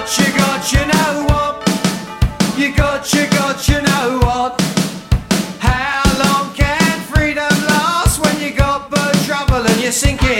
you know what? You know what? How long can freedom last when you got bird trouble and you're sinking